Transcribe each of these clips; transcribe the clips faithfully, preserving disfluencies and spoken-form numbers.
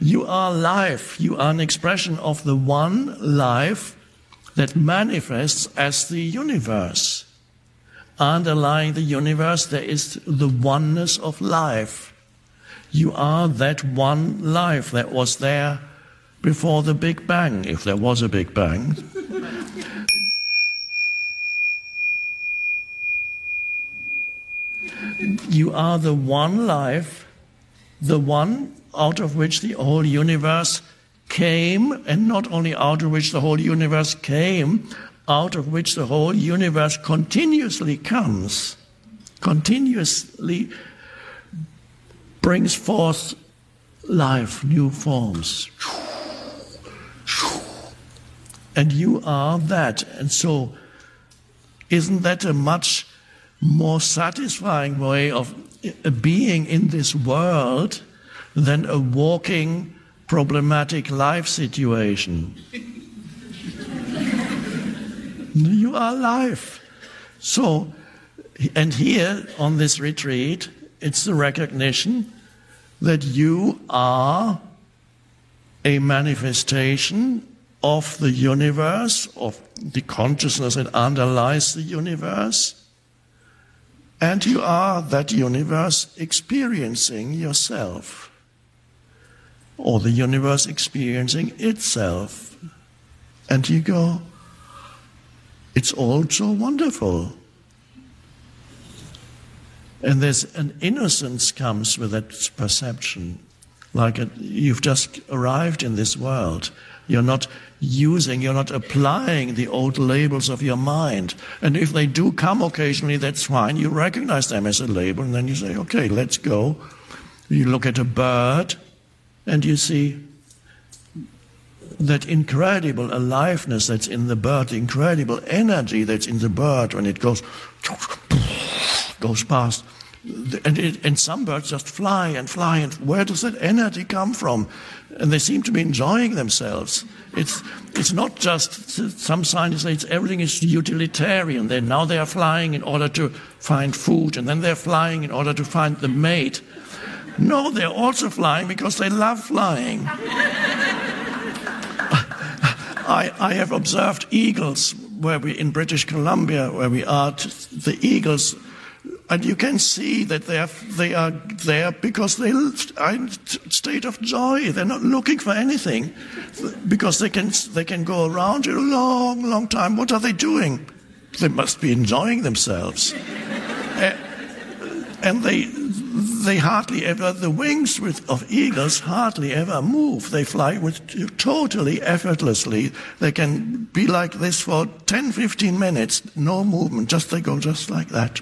You are life. You are an expression of the one life that manifests as the universe. Underlying the universe, there is the oneness of life. You are that one life that was there before the Big Bang, if there was a Big Bang. You are the one life, the one out of which the whole universe came, and not only out of which the whole universe came, out of which the whole universe continuously comes, continuously brings forth life, new forms. And you are that. And so, isn't that a much more satisfying way of being in this world than a walking, problematic life situation? You are life. So, and here on this retreat, it's the recognition that you are a manifestation of the universe, of the consciousness that underlies the universe, and you are that universe experiencing yourself, or the universe experiencing itself. And you go, it's all so wonderful. And there's an innocence comes with that perception, like a, you've just arrived in this world. You're not using, you're not applying the old labels of your mind. And if they do come occasionally, that's fine. You recognize them as a label, and then you say, okay, let's go. You look at a bird, and you see that incredible aliveness that's in the bird, the incredible energy that's in the bird when it goes, goes past. And, it, and some birds just fly and fly, and where does that energy come from? And they seem to be enjoying themselves. It's it's not just, some scientists say it's, everything is utilitarian. They, now they are flying in order to find food, and then they're flying in order to find the mate. No, they're also flying because they love flying. I, I have observed eagles where we in British Columbia, where we are, the eagles. And you can see that they are, they are there because they are in a state of joy. They're not looking for anything because they can, they can go around a long, long time. What are they doing? They must be enjoying themselves. uh, and they, they hardly ever, the wings with, of eagles hardly ever move. They fly with totally effortlessly. They can be like this for ten, fifteen minutes, no movement, just they go just like that.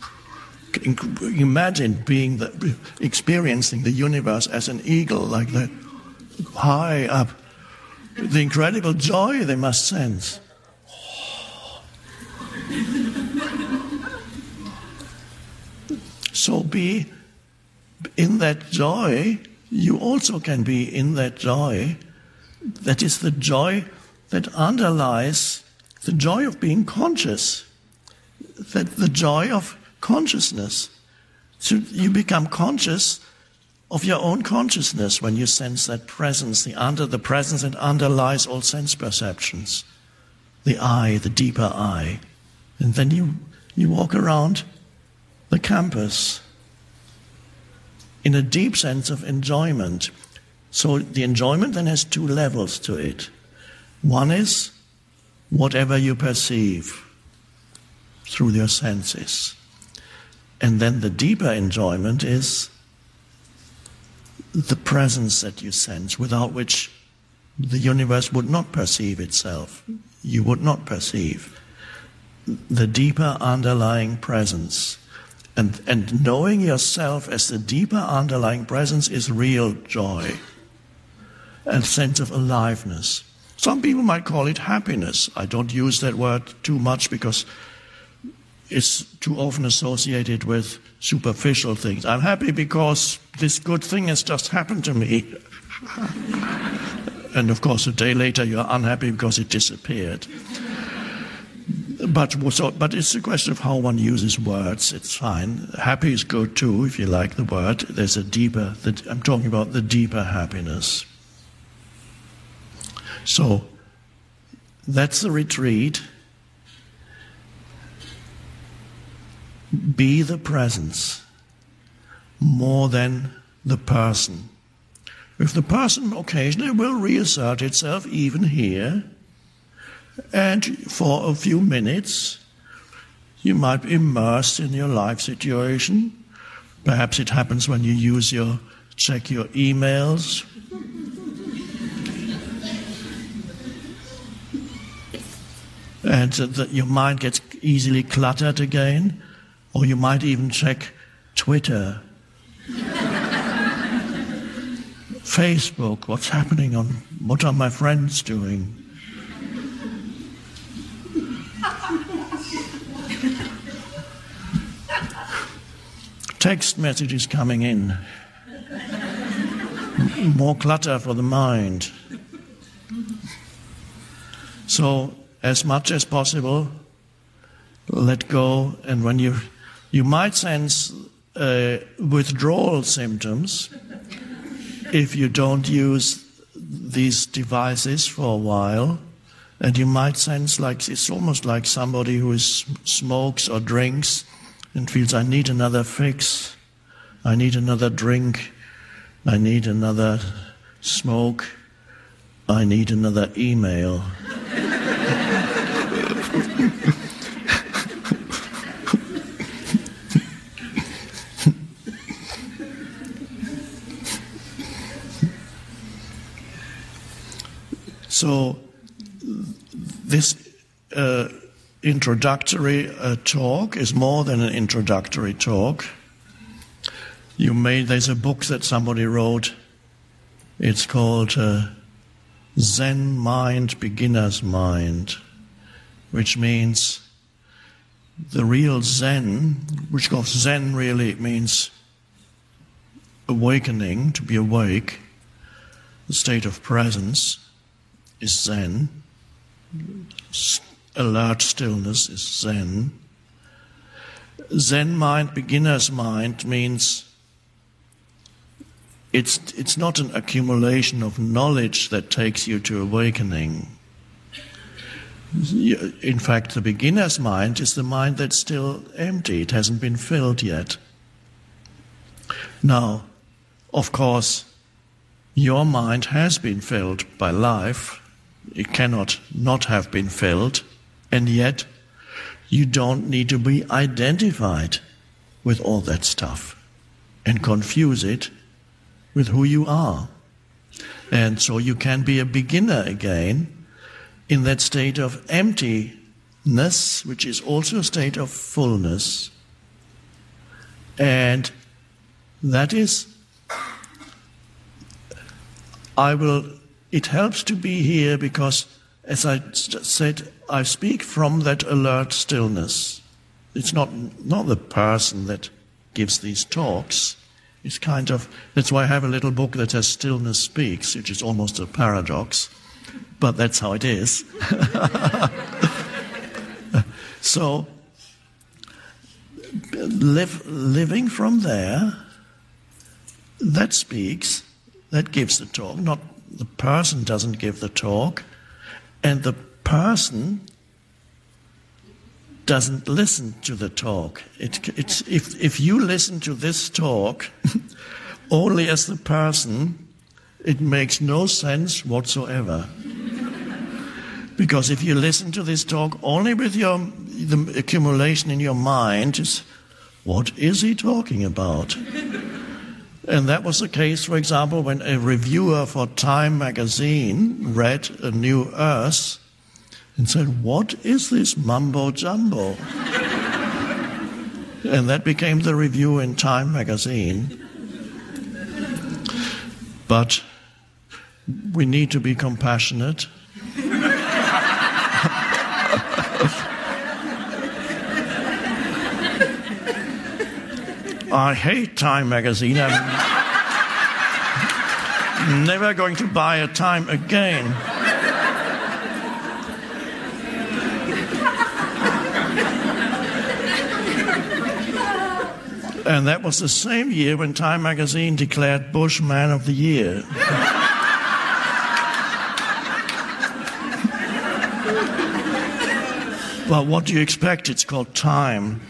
Imagine being the, experiencing the universe as an eagle like that, high up. The incredible joy they must sense. So be in that joy. You also can be in that joy. That is the joy that underlies the joy of being conscious. That the joy of consciousness. So you become conscious of your own consciousness when you sense that presence, the under the presence that underlies all sense perceptions. The I, the deeper I. And then you, you walk around the campus in a deep sense of enjoyment. So the enjoyment then has two levels to it. One is whatever you perceive through your senses. And then the deeper enjoyment is the presence that you sense, without which the universe would not perceive itself. You would not perceive. The deeper underlying presence. And, and knowing yourself as the deeper underlying presence is real joy. A sense of aliveness. Some people might call it happiness. I don't use that word too much because it's too often associated with superficial things. I'm happy because this good thing has just happened to me. And of course, a day later, you're unhappy because it disappeared. But, so, but it's a question of how one uses words. It's fine. Happy is good too, if you like the word. There's a deeper, the, I'm talking about the deeper happiness. So, that's the retreat. Be the presence more than the person. If the person occasionally will reassert itself even here, and for a few minutes you might be immersed in your life situation. Perhaps it happens when you use your, check your emails. And that your mind gets easily cluttered again. Or you might even check Twitter, Facebook, what's happening on, what are my friends doing? Text messages coming in. More clutter for the mind. So, as much as possible, let go. And when you, you might sense uh, withdrawal symptoms if you don't use these devices for a while. And you might sense like it's almost like somebody who is, smokes or drinks and feels, I need another fix, I need another drink, I need another smoke, I need another email. So this uh, introductory uh, talk is more than an introductory talk. You may, there's a book that somebody wrote. It's called uh, Zen Mind, Beginner's Mind, which means the real Zen, which of course Zen really means awakening, to be awake. The state of presence is Zen. Alert stillness is Zen. Zen mind, beginner's mind, means it's it's not an accumulation of knowledge that takes you to awakening. In fact, the beginner's mind is the mind that's still empty. It hasn't been filled yet. Now, of course, your mind has been filled by life. It cannot not have been filled. And yet, you don't need to be identified with all that stuff and confuse it with who you are. And so you can be a beginner again in that state of emptiness, which is also a state of fullness. And that is, I will, it helps to be here because, as I said, I speak from that alert stillness. It's not not the person that gives these talks. It's kind of, that's why I have a little book that says Stillness Speaks, which is almost a paradox, but that's how it is. So, live, living from there, that speaks, that gives the talk. Not the person doesn't give the talk, and the person doesn't listen to the talk. It, it's, if, if you listen to this talk only as the person, it makes no sense whatsoever. Because if you listen to this talk only with your the accumulation in your mind, is what is he talking about? And that was the case, for example, when a reviewer for Time magazine read A New Earth and said, what is this mumbo-jumbo? And that became the review in Time magazine. But we need to be compassionate. I hate Time magazine. I'm never going to buy a Time again. And that was the same year when Time magazine declared Bush Man of the Year. Well, what do you expect? It's called Time.